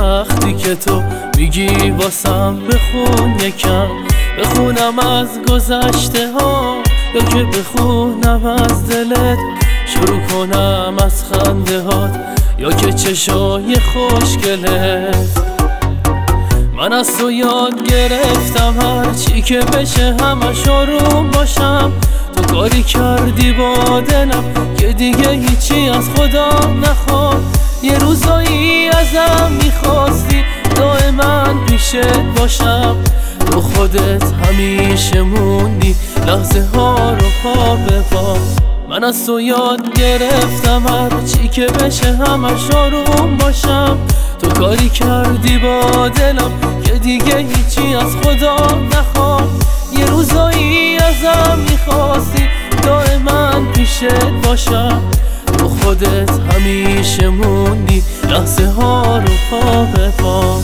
وقتی که تو میگی واسم بخون یکم، بخونم از گذشته ها یا که بخونم از دلت، شروع کنم از خنده هات یا که چشای خوشگلت. من از تو یاد گرفتم هر چی که بشه همش آروم باشم. تو کاری کردی با دلم که دیگه هیچی از خدا نخواد. یه روزایی ازم میخواستی دائما پیشت باشم، تو خودت همیشه موندی لحظه ها رو پا به پا. من از تو یاد گرفتم هر چی که بشه همش آروم باشم. تو کاری کردی با دلم که دیگه هیچی از خدا نخواد. یه روزایی ازم میخواستی دائما پیشت باشم، تو خودت همیشه موندی لحظه ها رو پا به پا.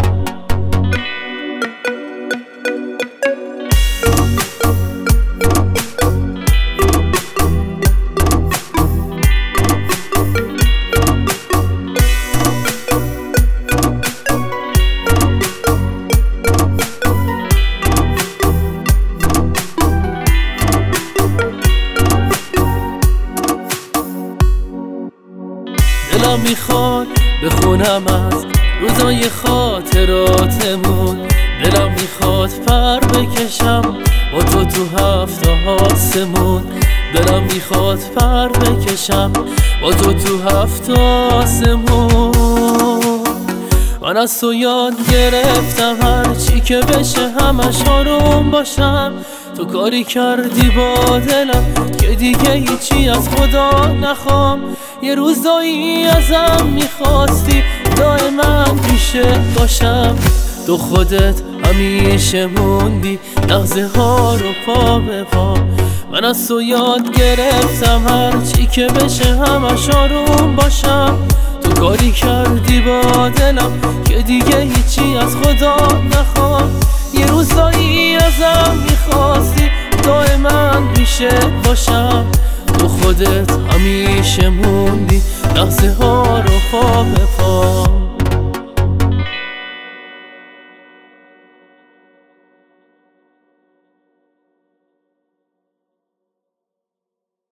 دلم میخواد بخونم از روزای خاطراتمون، دلم میخواد پر بکشم با تو هفت آسمون، دلم میخواد پر بکشم با تو هفت آسمون. من از تو یاد گرفتم هر چی که بشه همش آروم باشم. تو کاری کردی با دلم که دیگه هیچی از خدا نخوام. یه روزایی ازم میخواستی دائما پیشت باشم، تو خودت همیشه موندی لحظه ها رو پا به پا. من از تو یاد گرفتم هر چی که بشه همش آروم باشم. تو کاری کردی با دلم که دیگه هیچی از خدا نخوام. یه روزایی ازم میخواستی دائما پیشت باشم، تو خودت همیشه موندی لحظه ها رو پا به پا.